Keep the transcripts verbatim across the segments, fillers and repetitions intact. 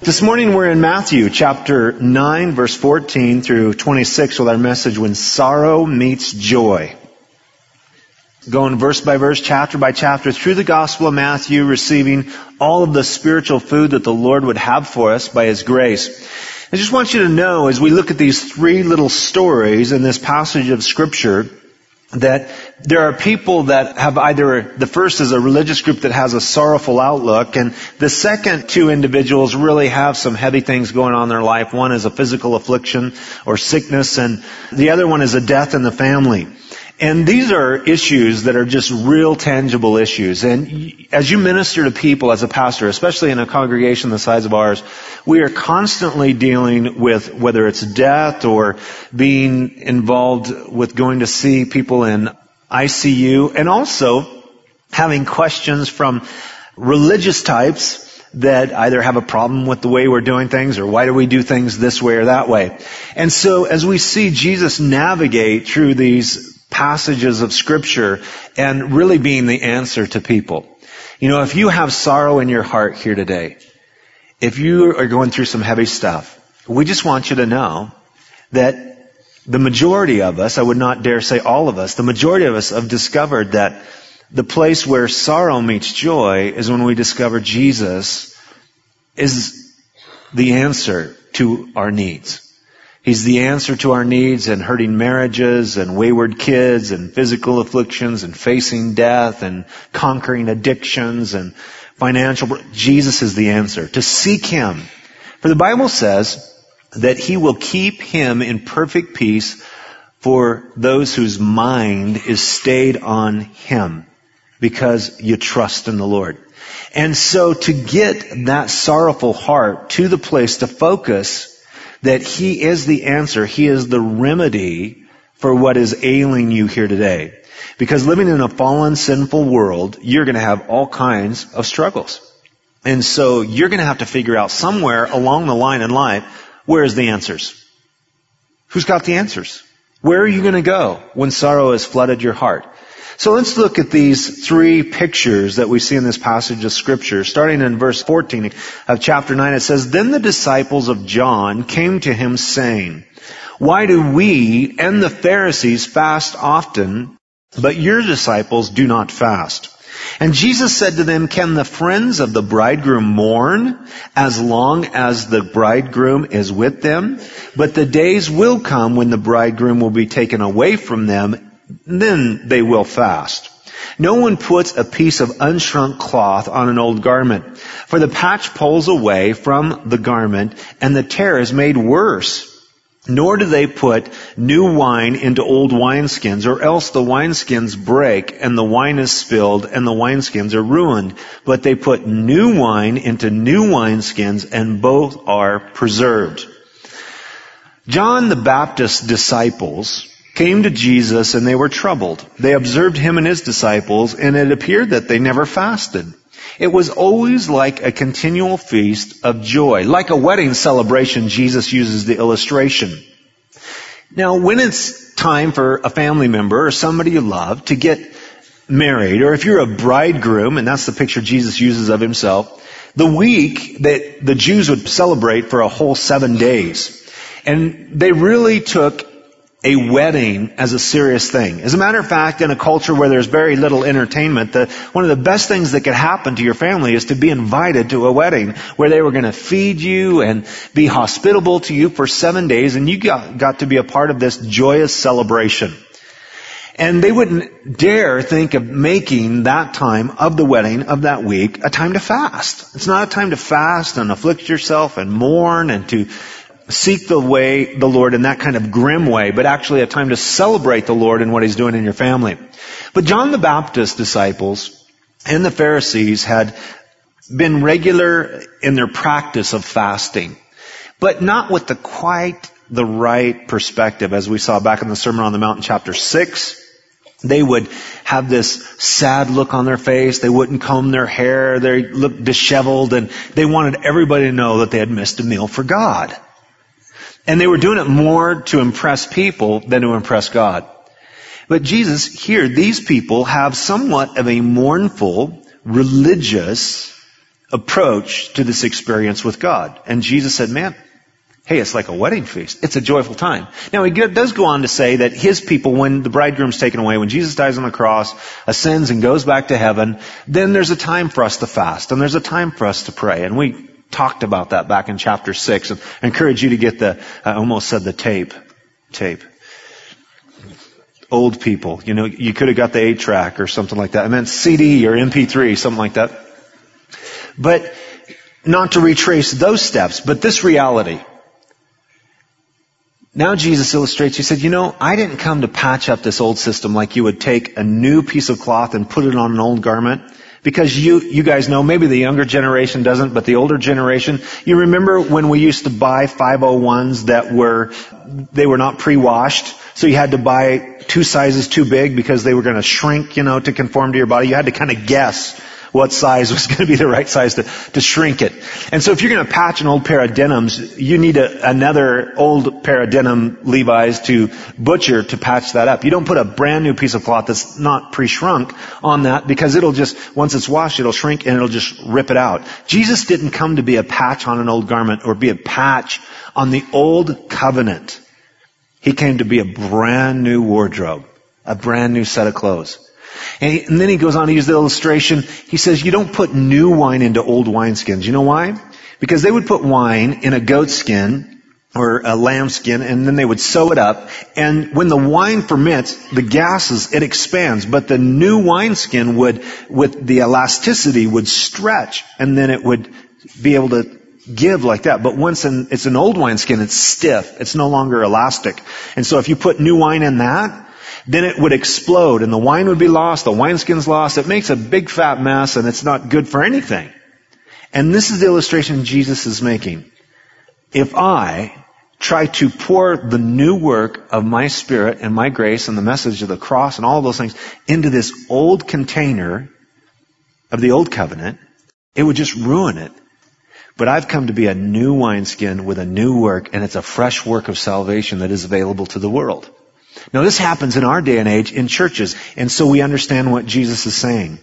This morning we're in Matthew chapter nine, verse fourteen through twenty-six with our message, When Sorrow Meets Joy. Going verse by verse, chapter by chapter through the Gospel of Matthew, receiving all of the spiritual food that the Lord would have for us by His grace. I just want you to know, as we look at these three little stories in this passage of Scripture, that there are people that have either, the first is a religious group that has a sorrowful outlook, and the second two individuals really have some heavy things going on in their life. One is a physical affliction or sickness, and the other one is a death in the family. And these are issues that are just real tangible issues. And as you minister to people as a pastor, especially in a congregation the size of ours, we are constantly dealing with whether it's death or being involved with going to see people in I C U, and also having questions from religious types that either have a problem with the way we're doing things or why do we do things this way or that way. And so as we see Jesus navigate through these passages of Scripture and really being the answer to people. You know, if you have sorrow in your heart here today, if you are going through some heavy stuff, we just want you to know that the majority of us, I would not dare say all of us, the majority of us have discovered that the place where sorrow meets joy is when we discover Jesus is the answer to our needs. He's the answer to our needs in hurting marriages and wayward kids and physical afflictions and facing death and conquering addictions and financial. Jesus is the answer. To seek Him. For the Bible says that He will keep him in perfect peace for those whose mind is stayed on Him because you trust in the Lord. And so to get that sorrowful heart to the place to focus that He is the answer, He is the remedy for what is ailing you here today. Because living in a fallen, sinful world, you're going to have all kinds of struggles. And so you're going to have to figure out somewhere along the line in life, where is the answers? Who's got the answers? Where are you going to go when sorrow has flooded your heart? So let's look at these three pictures that we see in this passage of Scripture. Starting in verse fourteen of chapter nine, it says, Then the disciples of John came to Him saying, Why do we and the Pharisees fast often, but your disciples do not fast? And Jesus said to them, Can the friends of the bridegroom mourn as long as the bridegroom is with them? But the days will come when the bridegroom will be taken away from them, then they will fast. No one puts a piece of unshrunk cloth on an old garment, for the patch pulls away from the garment, and the tear is made worse. Nor do they put new wine into old wineskins, or else the wineskins break, and the wine is spilled, and the wineskins are ruined. But they put new wine into new wineskins, and both are preserved. John the Baptist's disciples came to Jesus and they were troubled. They observed Him and His disciples, and it appeared that they never fasted. It was always like a continual feast of joy. Like a wedding celebration, Jesus uses the illustration. Now, when it's time for a family member or somebody you love to get married, or if you're a bridegroom, and that's the picture Jesus uses of Himself, the week that the Jews would celebrate for a whole seven days. And they really took a wedding as a serious thing. As a matter of fact, in a culture where there's very little entertainment, the, one of the best things that could happen to your family is to be invited to a wedding where they were going to feed you and be hospitable to you for seven days, and you got, got to be a part of this joyous celebration. And they wouldn't dare think of making that time of the wedding, of that week, a time to fast. It's not a time to fast and afflict yourself and mourn and to seek the way, the Lord in that kind of grim way, but actually a time to celebrate the Lord and what He's doing in your family. But John the Baptist's disciples and the Pharisees had been regular in their practice of fasting, but not with the quite the right perspective, as we saw back in the Sermon on the Mount in chapter six. They would have this sad look on their face. They wouldn't comb their hair. They looked disheveled, and they wanted everybody to know that they had missed a meal for God. And they were doing it more to impress people than to impress God. But Jesus, here, these people have somewhat of a mournful, religious approach to this experience with God. And Jesus said, man, hey, it's like a wedding feast. It's a joyful time. Now, he does go on to say that his people, when the bridegroom's taken away, when Jesus dies on the cross, ascends and goes back to heaven, then there's a time for us to fast, and there's a time for us to pray. And we talked about that back in chapter six. And I encourage you to get the, I almost said the tape, tape. Old people, you know, you could have got the eight track or something like that. I meant C D or M P three, something like that. But not to retrace those steps, but this reality. Now Jesus illustrates, he said, you know, I didn't come to patch up this old system like you would take a new piece of cloth and put it on an old garment. Because you, you guys know, maybe the younger generation doesn't, but the older generation, you remember when we used to buy five oh ones that were, they were not pre-washed, so you had to buy two sizes too big because they were going to shrink, you know, to conform to your body. You had to kind of guess what size was going to be the right size to, to shrink it. And so if you're going to patch an old pair of denims, you need a, another old pair of denim Levi's to butcher to patch that up. You don't put a brand new piece of cloth that's not pre-shrunk on that, because it'll just, once it's washed, it'll shrink and it'll just rip it out. Jesus didn't come to be a patch on an old garment or be a patch on the old covenant. He came to be a brand new wardrobe, a brand new set of clothes. And, he, and then he goes on to use the illustration. He says, you don't put new wine into old wineskins. You know why? Because they would put wine in a goat skin or a lamb skin, and then they would sew it up. And when the wine ferments, the gases, it expands. But the new wineskin would, with the elasticity, would stretch, and then it would be able to give like that. But once in, it's an old wineskin, it's stiff. It's no longer elastic. And so if you put new wine in that, then it would explode and the wine would be lost, the wineskin's lost. It makes a big fat mess and it's not good for anything. And this is the illustration Jesus is making. If I try to pour the new work of my Spirit and my grace and the message of the cross and all those things into this old container of the old covenant, it would just ruin it. But I've come to be a new wineskin with a new work, and it's a fresh work of salvation that is available to the world. Now, this happens in our day and age in churches, and so we understand what Jesus is saying.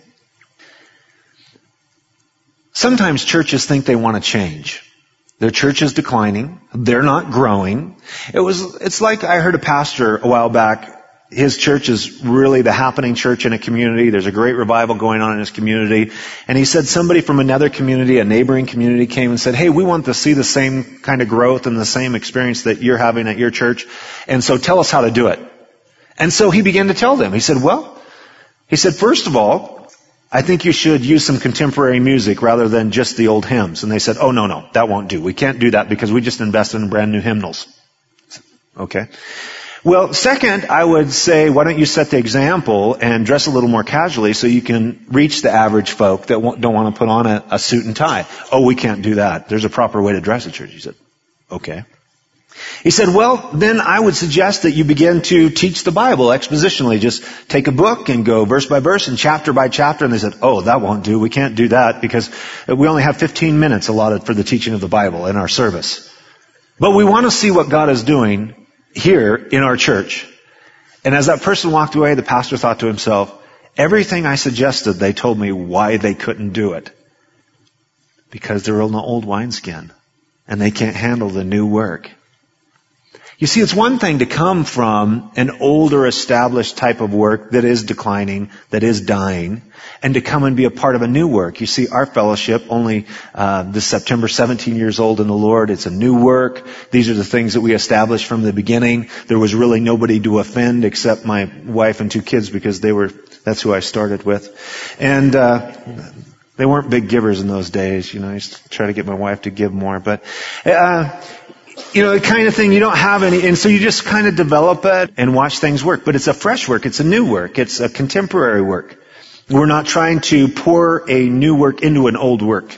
Sometimes churches think they want to change. Their church is declining. They're not growing. It was, it's like I heard a pastor a while back. His church is really the happening church in a community. There's a great revival going on in his community. And he said somebody from another community, a neighboring community, came and said, hey, we want to see the same kind of growth and the same experience that you're having at your church. And so tell us how to do it. And so he began to tell them. He said, well, he said, first of all, I think you should use some contemporary music rather than just the old hymns. And they said, oh, no, no, that won't do. We can't do that because we just invested in brand new hymnals. Okay. Well, second, I would say, why don't you set the example and dress a little more casually so you can reach the average folk that don't want to put on a, a suit and tie. Oh, we can't do that. There's a proper way to dress at church. He said, okay. He said, well, then I would suggest that you begin to teach the Bible expositionally. Just take a book and go verse by verse and chapter by chapter. And they said, oh, that won't do. We can't do that because we only have fifteen minutes allotted for the teaching of the Bible in our service. But we want to see what God is doing here in our church. And as that person walked away, the pastor thought to himself, everything I suggested, they told me why they couldn't do it. Because they're in the old wineskin and they can't handle the new work. You see, it's one thing to come from an older established type of work that is declining, that is dying, and to come and be a part of a new work. You see, our fellowship, only uh, this September, seventeen years old in the Lord. It's a new work. These are the things that we established from the beginning. There was really nobody to offend except my wife and two kids because they were, that's who I started with. And uh they weren't big givers in those days. You know, I used to try to get my wife to give more. But uh you know, the kind of thing you don't have any, and so you just kind of develop it and watch things work. But it's a fresh work. It's a new work. It's a contemporary work. We're not trying to pour a new work into an old work.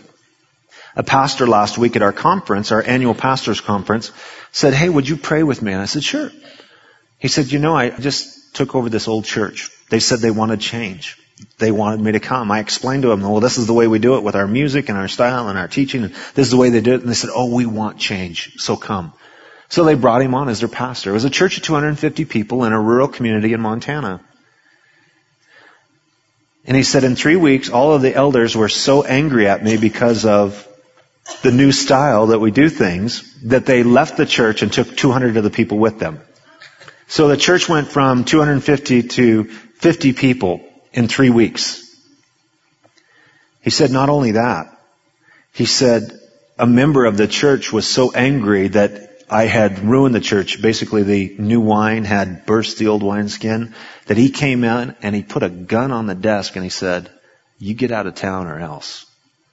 A pastor last week at our conference, our annual pastors conference, said, hey, would you pray with me? And I said, sure. He said, you know, I just took over this old church. They said they wanted change. They wanted me to come. I explained to them, well, this is the way we do it with our music and our style and our teaching. And this is the way they do it. And they said, oh, we want change. So come. So they brought him on as their pastor. It was a church of two hundred fifty people in a rural community in Montana. And he said, in three weeks, all of the elders were so angry at me because of the new style that we do things that they left the church and took two hundred of the people with them. So the church went from two hundred fifty to fifty people in three weeks. He said, not only that, he said, a member of the church was so angry that I had ruined the church. Basically, the new wine had burst the old wineskin, that he came in and he put a gun on the desk and he said, you get out of town or else.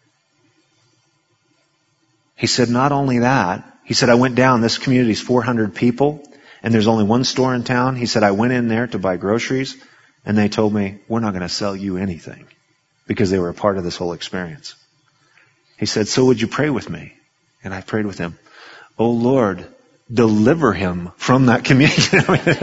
He said, not only that, he said, I went down, this community is four hundred people and there's only one store in town. He said, I went in there to buy groceries and they told me, we're not going to sell you anything, because they were a part of this whole experience. He said, so would you pray with me? And I prayed with him. Oh Lord, deliver him from that community.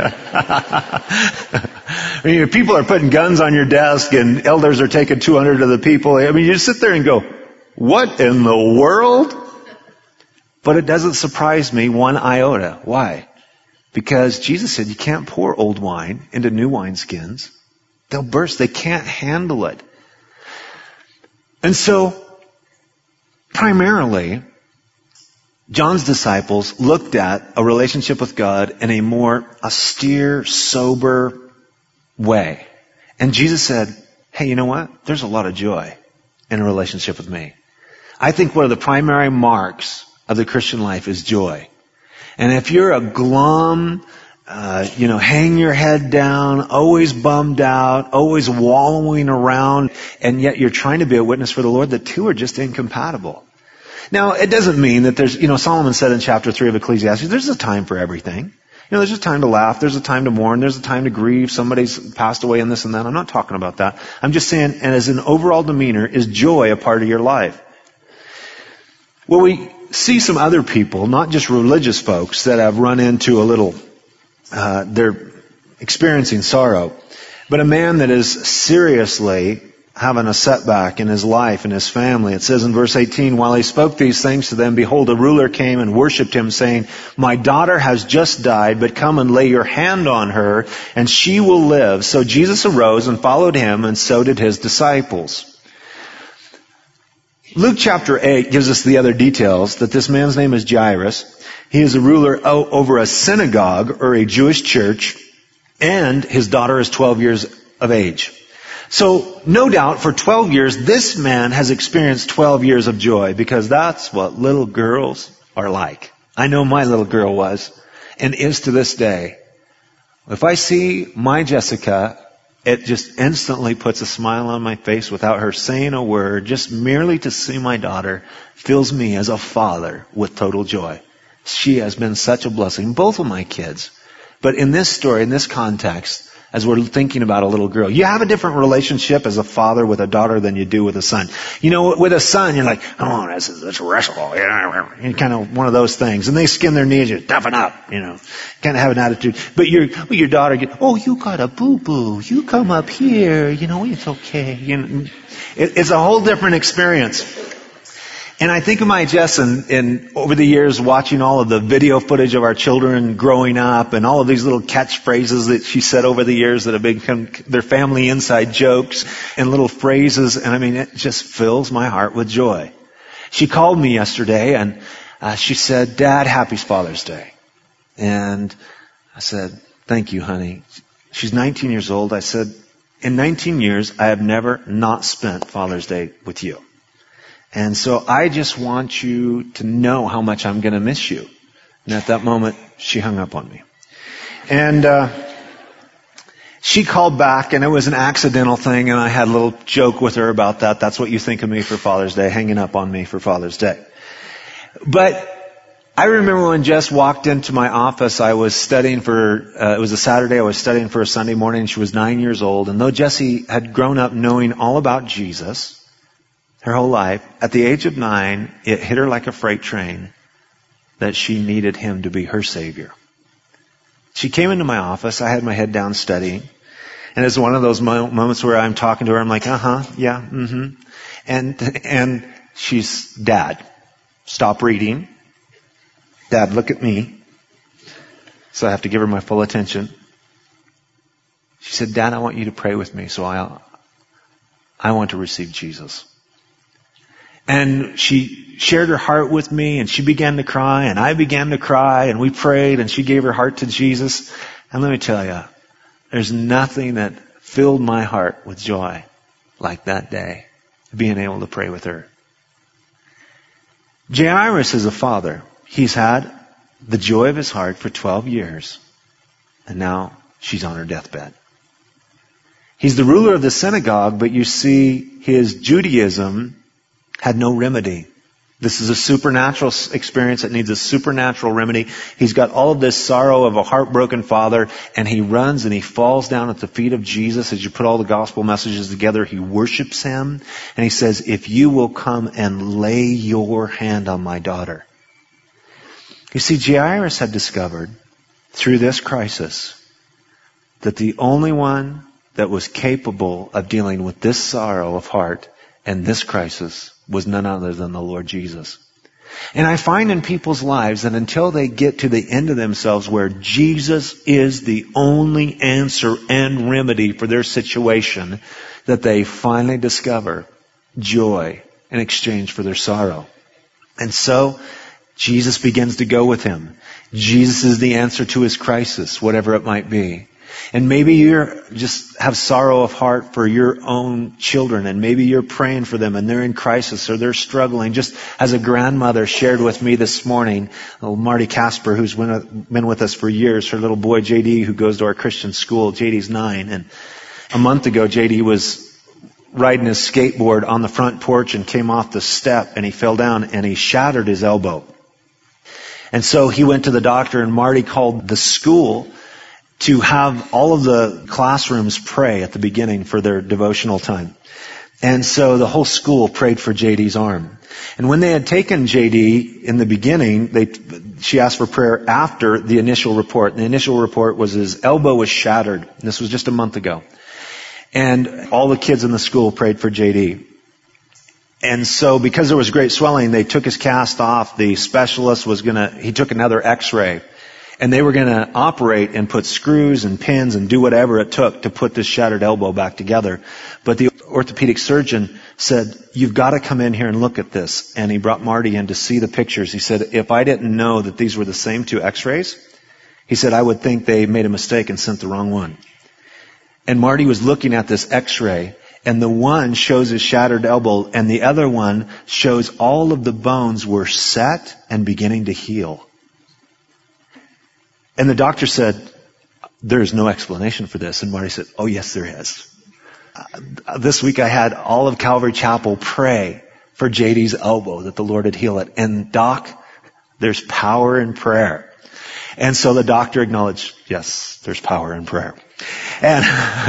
I mean, people are putting guns on your desk and elders are taking two hundred of the people. I mean, you just sit there and go, what in the world? But it doesn't surprise me one iota. Why? Because Jesus said you can't pour old wine into new wineskins. They'll burst. They can't handle it. And so, primarily, John's disciples looked at a relationship with God in a more austere, sober way. And Jesus said, hey, you know what? There's a lot of joy in a relationship with me. I think one of the primary marks of the Christian life is joy. And if you're a glum, uh, you know, hang your head down, always bummed out, always wallowing around, and yet you're trying to be a witness for the Lord, the two are just incompatible. Now, it doesn't mean that there's, you know, Solomon said in chapter three of Ecclesiastes, there's a time for everything. You know, there's a time to laugh, there's a time to mourn, there's a time to grieve, somebody's passed away and this and that. I'm not talking about that. I'm just saying, and as an overall demeanor, is joy a part of your life? Well, we see some other people, not just religious folks, that have run into a little, uh, they're experiencing sorrow. But a man that is seriously having a setback in his life and his family. It says in verse eighteen, while he spoke these things to them, behold, a ruler came and worshipped him, saying, my daughter has just died, but come and lay your hand on her, and she will live. So Jesus arose and followed him, and so did his disciples. Luke chapter eight gives us the other details, that this man's name is Jairus. He is a ruler over a synagogue or a Jewish church, and his daughter is twelve years of age. So, no doubt, for twelve years, this man has experienced twelve years of joy, because that's what little girls are like. I know my little girl was, and is to this day. If I see my Jessica, it just instantly puts a smile on my face without her saying a word. Just merely to see my daughter fills me as a father with total joy. She has been such a blessing, both of my kids. But in this story, in this context, as we're thinking about a little girl, you have a different relationship as a father with a daughter than you do with a son. You know, with a son, you're like, oh, this is, let's wrestle. You know, you're kind of one of those things. And they skin their knees, you toughen up, you know, kind of have an attitude. But your, with your daughter, you, oh, you got a boo-boo. You come up here, you know, it's okay. You know, it, it's a whole different experience. And I think of my Jess and, and over the years watching all of the video footage of our children growing up and all of these little catchphrases that she said over the years that have become their family inside jokes and little phrases. And I mean, it just fills my heart with joy. She called me yesterday and uh, she said, Dad, happy Father's Day. And I said, thank you, honey. She's nineteen years old. I said, in nineteen years, I have never not spent Father's Day with you. And so I just want you to know how much I'm going to miss you. And at that moment, she hung up on me. And uh she called back, and it was an accidental thing, and I had a little joke with her about that. That's what you think of me for Father's Day, hanging up on me for Father's Day. But I remember when Jess walked into my office, I was studying for, uh, it was a Saturday, I was studying for a Sunday morning, and she was nine years old. And though Jessie had grown up knowing all about Jesus her whole life, at the age of nine, it hit her like a freight train that she needed him to be her Savior. She came into my office. I had my head down studying. And it's one of those mo- moments where I'm talking to her. I'm like, uh-huh, yeah, mm-hmm. And, and she's, Dad, stop reading. Dad, look at me. So I have to give her my full attention. She said, Dad, I want you to pray with me. So I, I want to receive Jesus. And she shared her heart with me, and she began to cry, and I began to cry, and we prayed, and she gave her heart to Jesus. And let me tell you, there's nothing that filled my heart with joy like that day, being able to pray with her. Jairus is a father. He's had the joy of his heart for twelve years. And now she's on her deathbed. He's the ruler of the synagogue, but you see his Judaism had no remedy. This is a supernatural experience that needs a supernatural remedy. He's got all of this sorrow of a heartbroken father, and he runs and he falls down at the feet of Jesus. As you put all the gospel messages together, he worships him, and he says, if you will come and lay your hand on my daughter. You see, Jairus had discovered through this crisis that the only one that was capable of dealing with this sorrow of heart and this crisis was none other than the Lord Jesus. And I find in people's lives that until they get to the end of themselves where Jesus is the only answer and remedy for their situation, that they finally discover joy in exchange for their sorrow. And so Jesus begins to go with him. Jesus is the answer to his crisis, whatever it might be. And maybe you just have sorrow of heart for your own children, and maybe you're praying for them and they're in crisis or they're struggling. Just as a grandmother shared with me this morning, little Marty Casper, who's been with us for years, her little boy J D, who goes to our Christian school. J D's nine. And a month ago, J D was riding his skateboard on the front porch and came off the step, and he fell down and he shattered his elbow. And so he went to the doctor, and Marty called the school to have all of the classrooms pray at the beginning for their devotional time. And so the whole school prayed for J D's arm. And when they had taken J D in the beginning, they, she asked for prayer after the initial report. And the initial report was his elbow was shattered. And this was just a month ago. And all the kids in the school prayed for J D. And so because there was great swelling, they took his cast off. The specialist was gonna, he took another x-ray. And they were going to operate and put screws and pins and do whatever it took to put this shattered elbow back together. But the orthopedic surgeon said, you've got to come in here and look at this. And he brought Marty in to see the pictures. He said, if I didn't know that these were the same two x-rays, he said, I would think they made a mistake and sent the wrong one. And Marty was looking at this x-ray, and the one shows his shattered elbow, and the other one shows all of the bones were set and beginning to heal. And the doctor said, there is no explanation for this. And Marty said, oh yes, there is. Uh, this week I had all of Calvary Chapel pray for J D's elbow that the Lord would heal it. And Doc, there's power in prayer. And so the doctor acknowledged, yes, there's power in prayer. And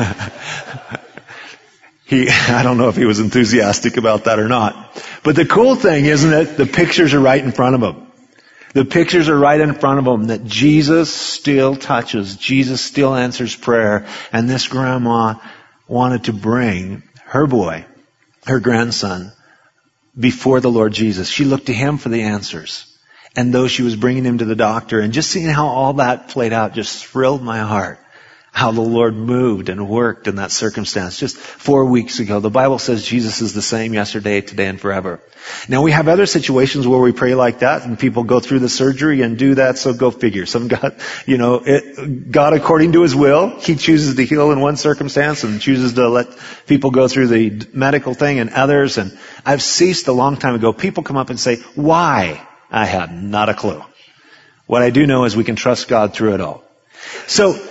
he, I don't know if he was enthusiastic about that or not. But the cool thing, isn't it, the pictures are right in front of him. The pictures are right in front of them that Jesus still touches. Jesus still answers prayer. And this grandma wanted to bring her boy, her grandson, before the Lord Jesus. She looked to him for the answers. And though she was bringing him to the doctor, and just seeing how all that played out just thrilled my heart. How the Lord moved and worked in that circumstance. Just four weeks ago, the Bible says Jesus is the same yesterday, today, and forever. Now we have other situations where we pray like that, and people go through the surgery and do that, so go figure. Some God, you know, it, God according to His will, He chooses to heal in one circumstance and chooses to let people go through the medical thing and others. And I've ceased a long time ago. People come up and say, why? I have not a clue. What I do know is we can trust God through it all. So,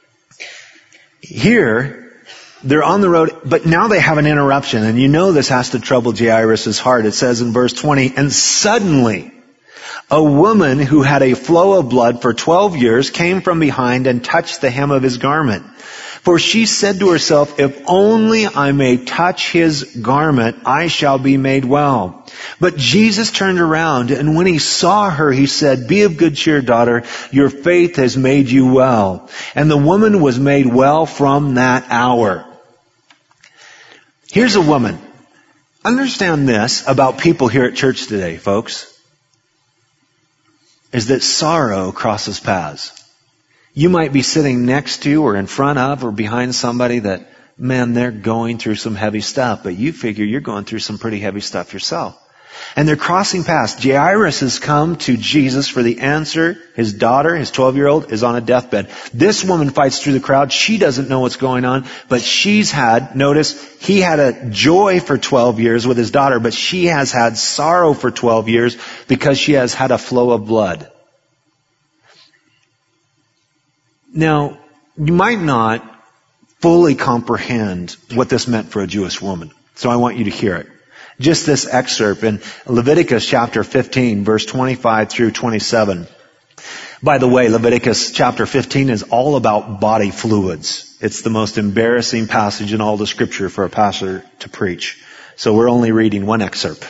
here, they're on the road, but now they have an interruption. And you know this has to trouble Jairus' heart. It says in verse twenty, and suddenly a woman who had a flow of blood for twelve years came from behind and touched the hem of his garment. For she said to herself, if only I may touch his garment, I shall be made well. But Jesus turned around, and when he saw her, he said, be of good cheer, daughter, your faith has made you well. And the woman was made well from that hour. Here's a woman. Understand this about people here at church today, folks, is that sorrow crosses paths. You might be sitting next to or in front of or behind somebody that man, they're going through some heavy stuff, but you figure you're going through some pretty heavy stuff yourself. And they're crossing paths. Jairus has come to Jesus for the answer. His daughter, his twelve-year-old, is on a deathbed. This woman fights through the crowd. She doesn't know what's going on, but she's had, notice, he had a joy for twelve years with his daughter, but she has had sorrow for twelve years because she has had a flow of blood. Now, you might not fully comprehend what this meant for a Jewish woman, so I want you to hear it. Just this excerpt in Leviticus chapter fifteen, verse twenty-five through twenty-seven. By the way, Leviticus chapter fifteen is all about body fluids. It's the most embarrassing passage in all the scripture for a pastor to preach. So we're only reading one excerpt.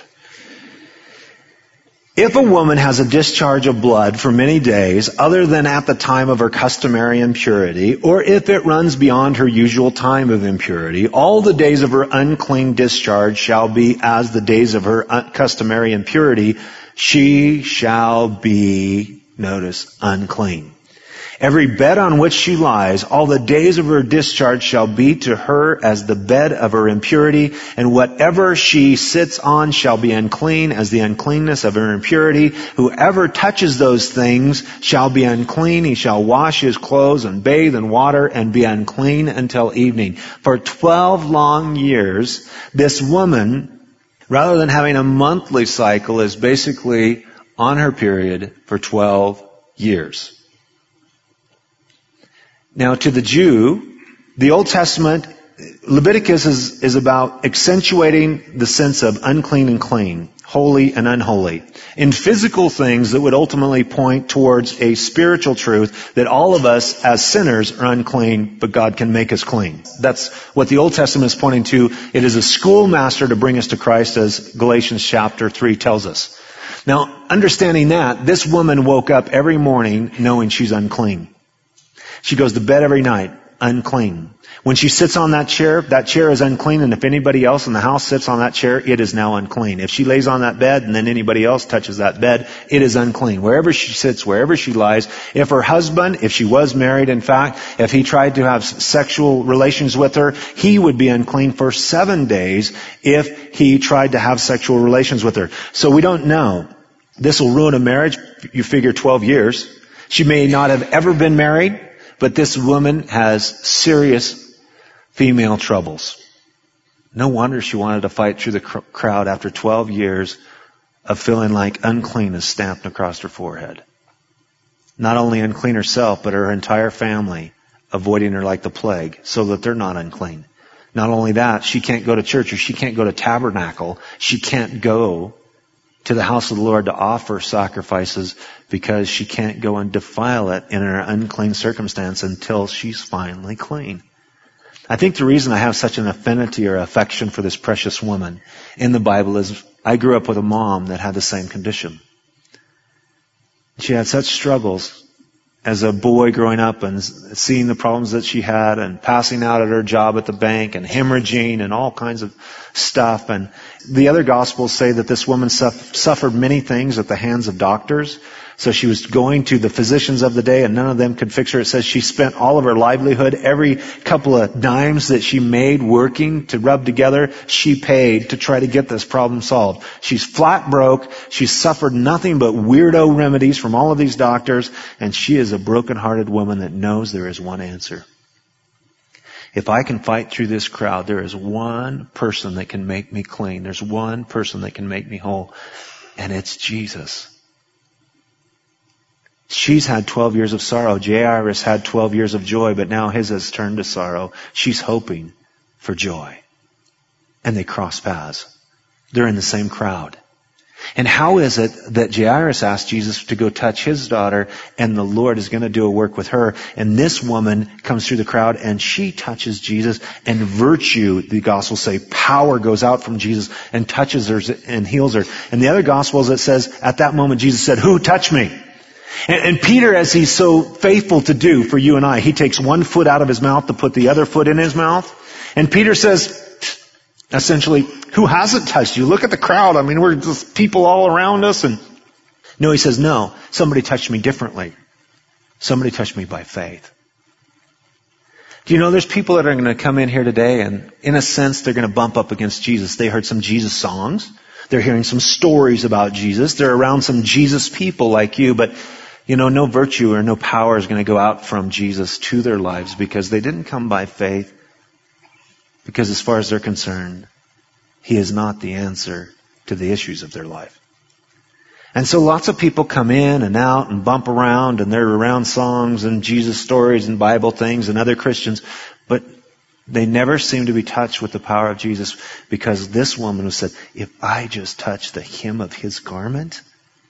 If a woman has a discharge of blood for many days, other than at the time of her customary impurity, or if it runs beyond her usual time of impurity, all the days of her unclean discharge shall be as the days of her customary impurity. She shall be, notice, unclean. Every bed on which she lies, all the days of her discharge shall be to her as the bed of her impurity, and whatever she sits on shall be unclean as the uncleanness of her impurity. Whoever touches those things shall be unclean. He shall wash his clothes and bathe in water and be unclean until evening. For twelve long years, this woman, rather than having a monthly cycle, is basically on her period for twelve years. Now, to the Jew, the Old Testament, Leviticus is, is about accentuating the sense of unclean and clean, holy and unholy, in physical things that would ultimately point towards a spiritual truth that all of us as sinners are unclean, but God can make us clean. That's what the Old Testament is pointing to. It is a schoolmaster to bring us to Christ, as Galatians chapter three tells us. Now, understanding that, this woman woke up every morning knowing she's unclean. She goes to bed every night, unclean. When she sits on that chair, that chair is unclean, and if anybody else in the house sits on that chair, it is now unclean. If she lays on that bed and then anybody else touches that bed, it is unclean. Wherever she sits, wherever she lies, if her husband, if she was married, in fact, if he tried to have sexual relations with her, he would be unclean for seven days if he tried to have sexual relations with her. So we don't know. This will ruin a marriage. You figure twelve years. She may not have ever been married, but this woman has serious female troubles. No wonder she wanted to fight through the cr- crowd after twelve years of feeling like unclean is stamped across her forehead. Not only unclean herself, but her entire family avoiding her like the plague so that they're not unclean. Not only that, she can't go to church, or she can't go to tabernacle. She can't go to the house of the Lord to offer sacrifices because she can't go and defile it in her unclean circumstance until she's finally clean. I think the reason I have such an affinity or affection for this precious woman in the Bible is I grew up with a mom that had the same condition. She had such struggles as a boy growing up and seeing the problems that she had and passing out at her job at the bank and hemorrhaging and all kinds of stuff. And the other Gospels say that this woman suffered many things at the hands of doctors. So she was going to the physicians of the day and none of them could fix her. It says she spent all of her livelihood, every couple of dimes that she made working to rub together, she paid to try to get this problem solved. She's flat broke. She's suffered nothing but weirdo remedies from all of these doctors. And she is a broken-hearted woman that knows there is one answer. If I can fight through this crowd, there is one person that can make me clean. There's one person that can make me whole. And it's Jesus. She's had twelve years of sorrow. Jairus had twelve years of joy, but now his has turned to sorrow. She's hoping for joy. And they cross paths. They're in the same crowd. And how is it that Jairus asked Jesus to go touch his daughter and the Lord is going to do a work with her? And this woman comes through the crowd and she touches Jesus, and virtue, the Gospels say, power goes out from Jesus and touches her and heals her. And the other Gospels, it says, at that moment Jesus said, "Who touched me?" And, and Peter, as he's so faithful to do for you and I, he takes one foot out of his mouth to put the other foot in his mouth. And Peter says, essentially, who hasn't touched you? Look at the crowd. I mean, we're just people all around us. And no, he says, no, somebody touched me differently. Somebody touched me by faith. Do you know there's people that are going to come in here today and in a sense they're going to bump up against Jesus. They heard some Jesus songs. They're hearing some stories about Jesus. They're around some Jesus people like you, but you know, no virtue or no power is going to go out from Jesus to their lives because they didn't come by faith. Because as far as they're concerned, He is not the answer to the issues of their life. And so lots of people come in and out and bump around and they're around songs and Jesus stories and Bible things and other Christians, but they never seem to be touched with the power of Jesus because this woman who said, if I just touch the hem of His garment,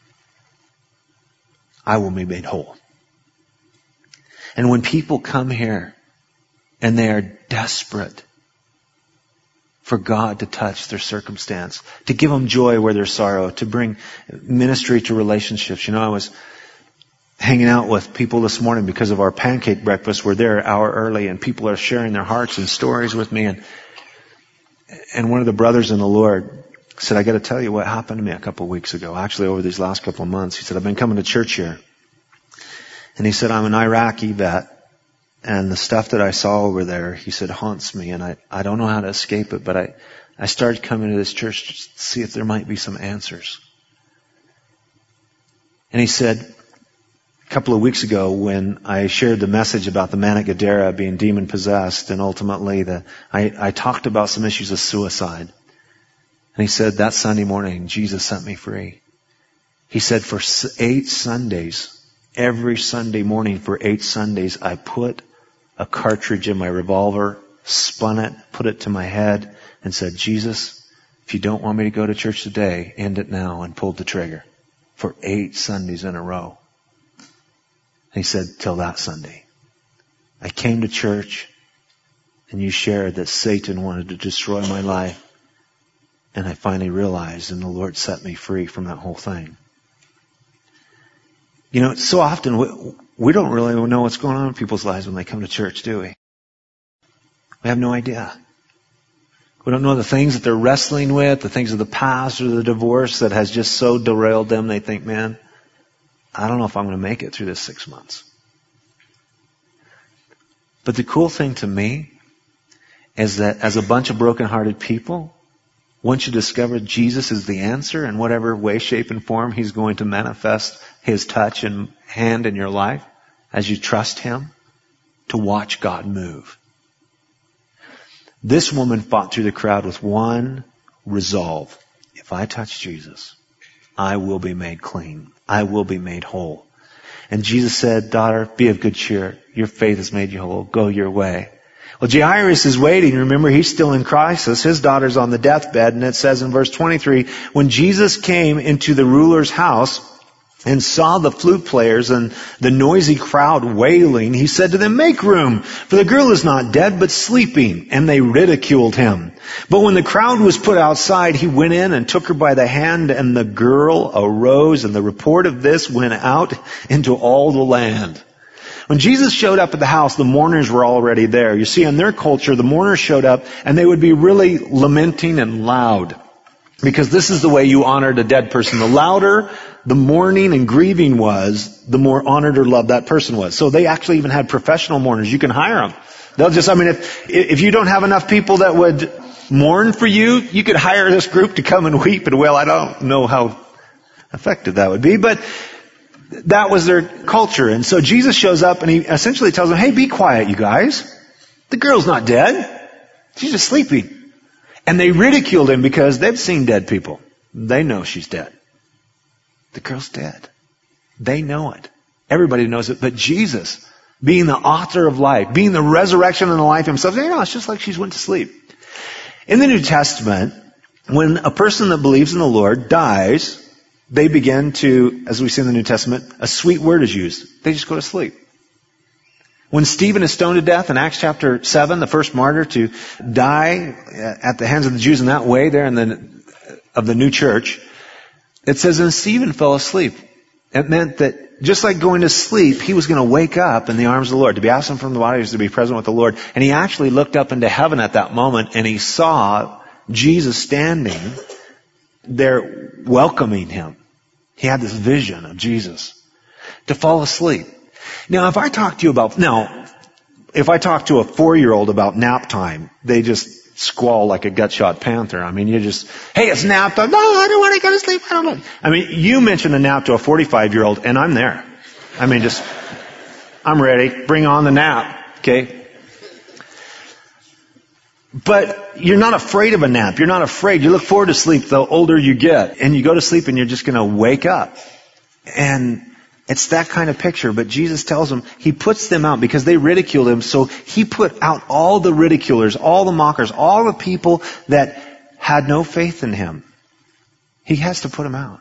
I will be made whole. And when people come here and they are desperate for God to touch their circumstance, to give them joy where there's sorrow, to bring ministry to relationships. You know, I was hanging out with people this morning because of our pancake breakfast. We're there an hour early and people are sharing their hearts and stories with me. And, and one of the brothers in the Lord said, I got to tell you what happened to me a couple of weeks ago. Actually, over these last couple of months. He said, I've been coming to church here. And he said, I'm an Iraqi vet. And the stuff that I saw over there, he said, haunts me. And I, I don't know how to escape it. But I, I started coming to this church to see if there might be some answers. And he said, a couple of weeks ago when I shared the message about the man at Gadara being demon possessed and ultimately the, I, I talked about some issues of suicide. And he said, that Sunday morning, Jesus set me free. He said, for eight Sundays, every Sunday morning for eight Sundays, I put a cartridge in my revolver, spun it, put it to my head, and said, Jesus, if you don't want me to go to church today, end it now, and pulled the trigger. For eight Sundays in a row. And he said, till that Sunday. I came to church, and you shared that Satan wanted to destroy my life. And I finally realized, and the Lord set me free from that whole thing. You know, so often we, we don't really know what's going on in people's lives when they come to church, do we? We have no idea. We don't know the things that they're wrestling with, the things of the past or the divorce that has just so derailed them. They think, man, I don't know if I'm going to make it through this six months. But the cool thing to me is that as a bunch of brokenhearted people, once you discover Jesus is the answer in whatever way, shape, and form He's going to manifest His touch and hand in your life as you trust Him, to watch God move. This woman fought through the crowd with one resolve. If I touch Jesus, I will be made clean. I will be made whole. And Jesus said, daughter, be of good cheer. Your faith has made you whole. Go your way. Well, Jairus is waiting. Remember, he's still in crisis. His daughter's on the deathbed. And it says in verse twenty-three, when Jesus came into the ruler's house and saw the flute players and the noisy crowd wailing, he said to them, make room, for the girl is not dead, but sleeping. And they ridiculed him. But when the crowd was put outside, he went in and took her by the hand, and the girl arose, and the report of this went out into all the land. When Jesus showed up at the house, the mourners were already there. You see, in their culture, the mourners showed up, and they would be really lamenting and loud. Because this is the way you honored a dead person. The louder the mourning and grieving was, the more honored or loved that person was. So they actually even had professional mourners. You can hire them. They'll just, I mean, if, if you don't have enough people that would mourn for you, you could hire this group to come and weep and wail. I don't know how effective that would be, but that was their culture. And so Jesus shows up and he essentially tells them, hey, be quiet, you guys. The girl's not dead. She's just sleeping. And they ridiculed him because they've seen dead people. They know she's dead. The girl's dead. They know it. Everybody knows it. But Jesus, being the author of life, being the resurrection and the life himself, you know, it's just like she's went to sleep. In the New Testament, when a person that believes in the Lord dies, they begin to, as we see in the New Testament, a sweet word is used. They just go to sleep. When Stephen is stoned to death in Acts chapter seven, the first martyr to die at the hands of the Jews in that way there in the, of the new church, it says, and Stephen fell asleep. It meant that just like going to sleep, he was going to wake up in the arms of the Lord. To be absent from the body is to be present with the Lord. And he actually looked up into heaven at that moment and he saw Jesus standing there welcoming him. He had this vision of Jesus. To fall asleep. Now, if I talk to you about, now, if I talk to a four-year-old about nap time, they just squall like a gut-shot panther. I mean, you just, hey, it's nap time. No, I don't want to go to sleep. I don't know. I mean, you mention a nap to a forty-five-year-old, and I'm there. I mean, just, I'm ready. Bring on the nap. Okay? But you're not afraid of a nap. You're not afraid. You look forward to sleep the older you get. And you go to sleep and you're just going to wake up. And it's that kind of picture. But Jesus tells them, He puts them out because they ridiculed Him. So He put out all the ridiculers, all the mockers, all the people that had no faith in Him. He has to put them out.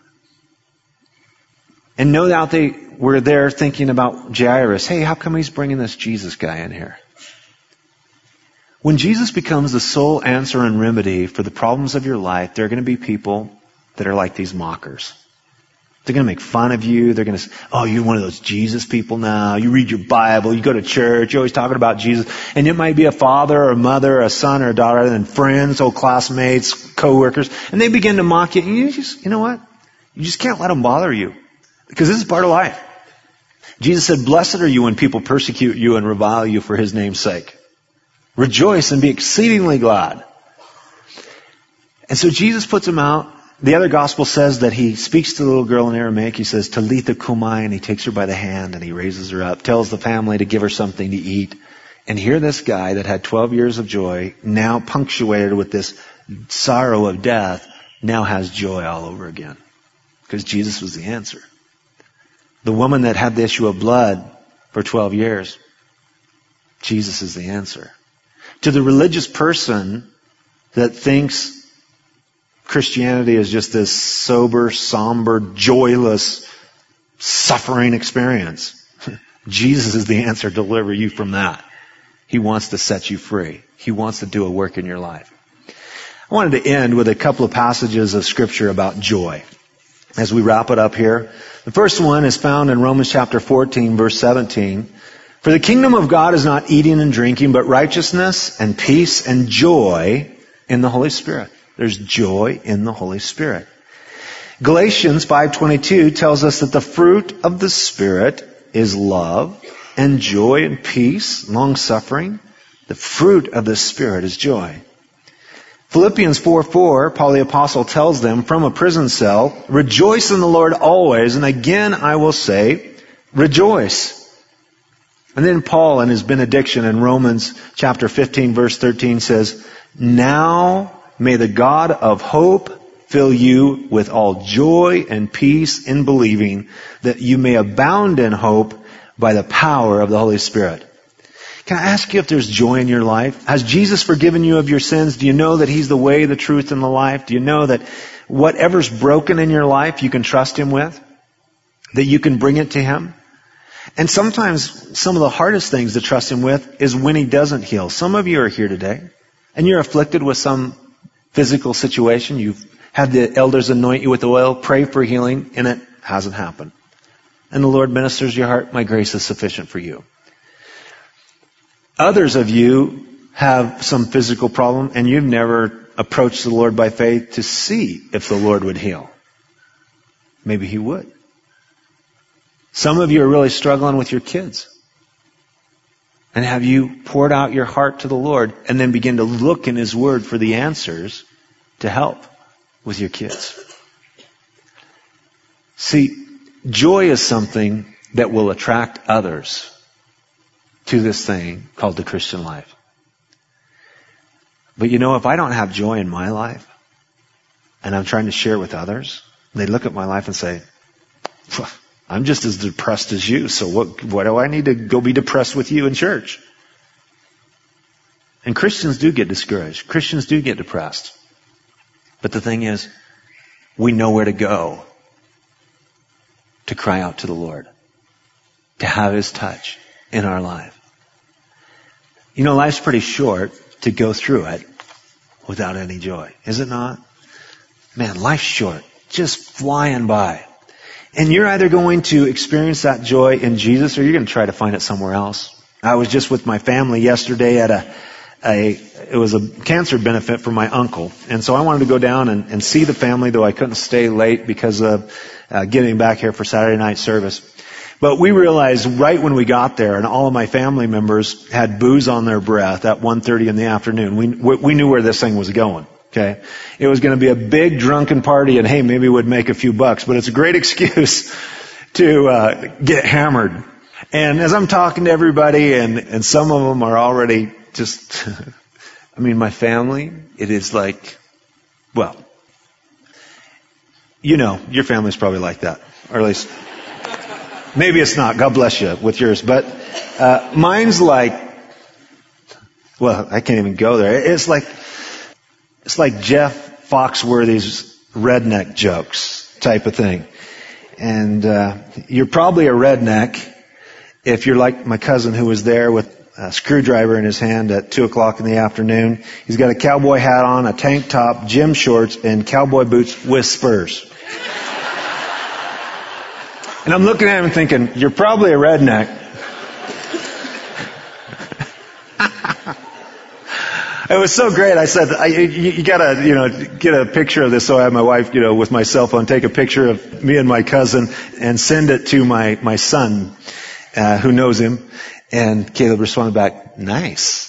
And no doubt they were there thinking about Jairus. Hey, how come he's bringing this Jesus guy in here? When Jesus becomes the sole answer and remedy for the problems of your life, there are going to be people that are like these mockers. They're going to make fun of you. They're going to say, oh, you're one of those Jesus people now. You read your Bible. You go to church. You're always talking about Jesus. And it might be a father or a mother, or a son or a daughter, and then friends, old classmates, coworkers. And they begin to mock you. And you just, you know what? You just can't let them bother you. Because this is part of life. Jesus said, blessed are you when people persecute you and revile you for His name's sake. Rejoice and be exceedingly glad. And so Jesus puts them out. The other gospel says that He speaks to the little girl in Aramaic. He says, Talitha kumai, and He takes her by the hand and He raises her up, tells the family to give her something to eat. And here this guy that had twelve years of joy, now punctuated with this sorrow of death, now has joy all over again. Because Jesus was the answer. The woman that had the issue of blood for twelve years, Jesus is the answer. To the religious person that thinks Christianity is just this sober, somber, joyless, suffering experience, Jesus is the answer to deliver you from that. He wants to set you free. He wants to do a work in your life. I wanted to end with a couple of passages of Scripture about joy as we wrap it up here. The first one is found in Romans chapter fourteen, verse seventeen. For the kingdom of God is not eating and drinking, but righteousness and peace and joy in the Holy Spirit. There's joy in the Holy Spirit. Galatians five twenty-two tells us that the fruit of the Spirit is love and joy and peace, long-suffering. The fruit of the Spirit is joy. Philippians four four, Paul the Apostle tells them from a prison cell, rejoice in the Lord always, and again I will say, rejoice. And then Paul in his benediction in Romans chapter fifteen verse thirteen says, now may the God of hope fill you with all joy and peace in believing, that you may abound in hope by the power of the Holy Spirit. Can I ask you if there's joy in your life? Has Jesus forgiven you of your sins? Do you know that He's the way, the truth, and the life? Do you know that whatever's broken in your life, you can trust Him with? That you can bring it to Him? And sometimes some of the hardest things to trust Him with is when He doesn't heal. Some of you are here today, and you're afflicted with some physical situation. You've had the elders anoint you with oil, pray for healing, and it hasn't happened. And the Lord ministers your heart, my grace is sufficient for you. Others of you have some physical problem, and you've never approached the Lord by faith to see if the Lord would heal. Maybe He would. Some of you are really struggling with your kids. And have you poured out your heart to the Lord and then begin to look in His Word for the answers to help with your kids? See, joy is something that will attract others to this thing called the Christian life. But you know, if I don't have joy in my life and I'm trying to share it with others, they look at my life and say, I'm just as depressed as you, so what, what do I need to go be depressed with you in church? And Christians do get discouraged. Christians do get depressed. But the thing is, we know where to go to cry out to the Lord, to have His touch in our life. You know, life's pretty short to go through it without any joy, is it not? Man, life's short, just flying by. And you're either going to experience that joy in Jesus or you're going to try to find it somewhere else. I was just with my family yesterday at a, a it was a cancer benefit for my uncle. And so I wanted to go down and, and see the family, though I couldn't stay late because of uh, getting back here for Saturday night service. But we realized right when we got there, and all of my family members had booze on their breath at one thirty in the afternoon, we, we knew where this thing was going. Okay? It was going to be a big drunken party, and hey, maybe we'd make a few bucks, but it's a great excuse to uh, get hammered. And as I'm talking to everybody, and, and some of them are already just, I mean, my family, it is like, well, you know, your family's probably like that, or at least, maybe it's not. God bless you with yours. But uh, mine's like, well, I can't even go there. It's like, it's like Jeff Foxworthy's redneck jokes type of thing. And uh, you're probably a redneck if you're like my cousin who was there with a screwdriver in his hand at two o'clock in the afternoon. He's got a cowboy hat on, a tank top, gym shorts, and cowboy boots with spurs. And I'm looking at him thinking, you're probably a redneck. It was so great. I said, I, you, you gotta, you know, get a picture of this. So I had my wife, you know, with my cell phone, take a picture of me and my cousin and send it to my, my son, uh, who knows him. And Caleb responded back, nice.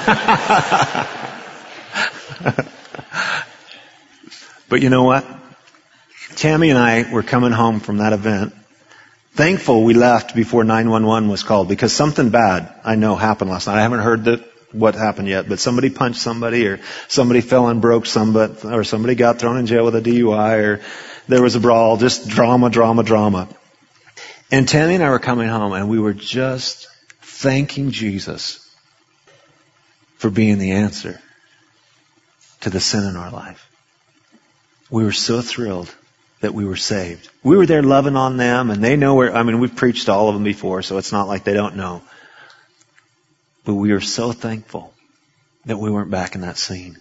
But you know what? Tammy and I were coming home from that event. Thankful we left before nine one one was called, because something bad I know happened last night. I haven't heard the, what happened yet, but somebody punched somebody, or somebody fell and broke somebody, or somebody got thrown in jail with a D U I, or there was a brawl, just drama, drama, drama. And Tammy and I were coming home, and we were just thanking Jesus for being the answer to the sin in our life. We were so thrilled that we were saved. We were there loving on them, and they know where, I mean, we've preached to all of them before, so it's not like they don't know. But we were so thankful that we weren't back in that scene.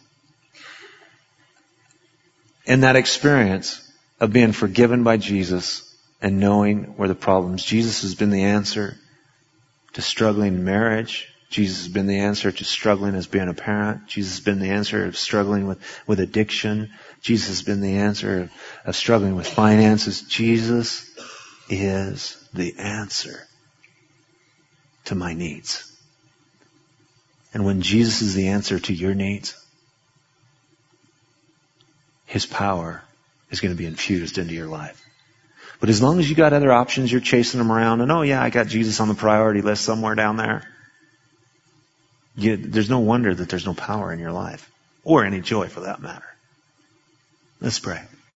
In that experience of being forgiven by Jesus and knowing where the problems, Jesus has been the answer to struggling in marriage. Jesus has been the answer to struggling as being a parent. Jesus has been the answer of struggling with, with addiction. Jesus has been the answer of, of struggling with finances. Jesus is the answer to my needs. And when Jesus is the answer to your needs, His power is going to be infused into your life. But as long as you got other options, you're chasing them around, and oh yeah, I got Jesus on the priority list somewhere down there. You, there's no wonder that there's no power in your life, or any joy for that matter. Let's pray.